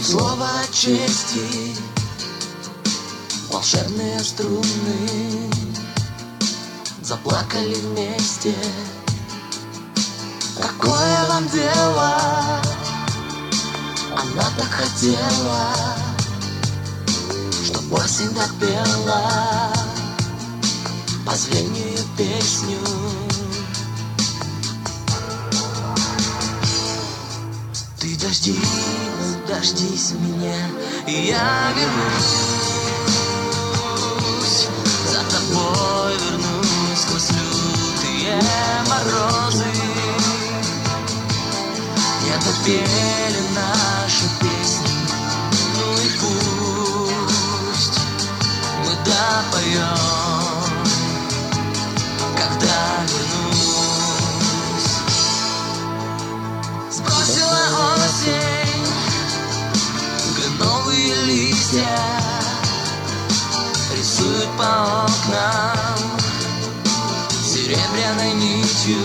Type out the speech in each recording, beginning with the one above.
слово чести, волшебные струны заплакали вместе. Какое вам дело? Она так хотела, чтоб осень допела последнюю песню. Ты дождись меня, и я вернусь. За тобой вернусь сквозь лютые морозы. Не допели нашу песню, ну и пусть мы допоем, когда вернусь. Сбросила осень кленовые листья, рисуют по окнам серебряной нитью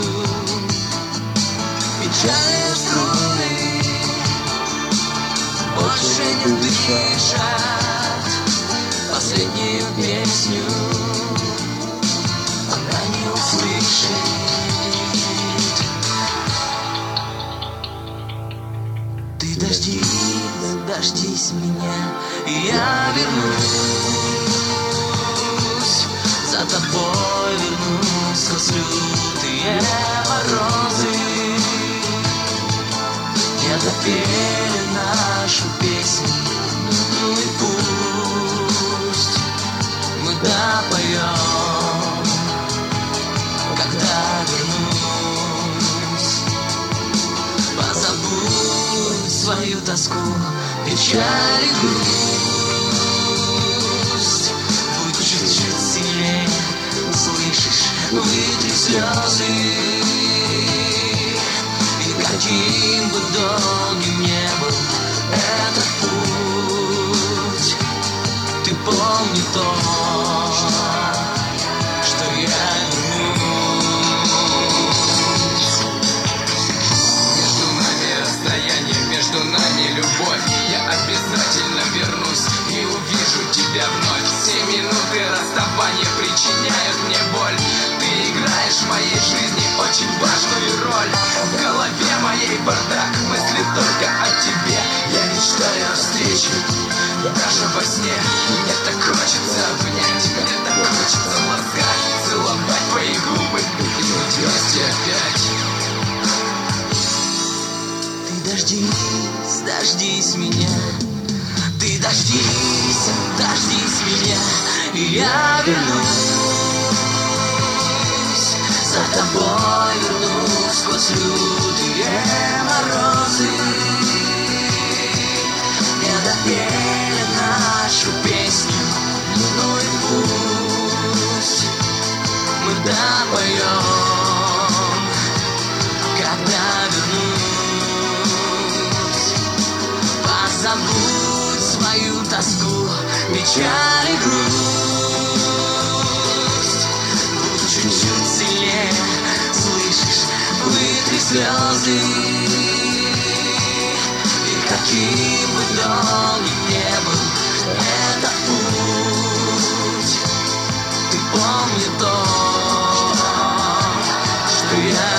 печальные струны, больше не дышат последнюю песню. Она не услышит. Ты дождись меня, и я вернусь. За тобой вернусь сквозь лютые морозы. Не допели нашу песню, ну и пусть мы допоем, когда вернусь. Позабудь свою тоску, печаль и грусть. Будь чуть-чуть сильнее, слышишь, вытри слезы. Каким бы долгим не был этот путь, ты помни то, что я вернусь. Между нами расстояние, между нами любовь. Я обязательно вернусь и увижу тебя вновь. Все минуты расставания причиняют мне боль. Ты играешь в моей жизни очень важную роль. В голове моей бардак, мысли только о тебе. Я мечтаю о встрече, даже во сне. Мне так хочется обнять, мне так хочется ласкать, целовать твои губы и быть вместе опять. Ты дождись меня. Ты дождись меня, и я вернусь. За тобой вернусь сквозь лютые морозы. Не допели нашу песню, ну и пусть мы допоем, когда вернусь. Позабудь свою тоску, печаль и грусть. Будь чуть-чуть сильнее, слышишь, вытри слезы. И каким бы долгим не был этот путь, ты помни то, что я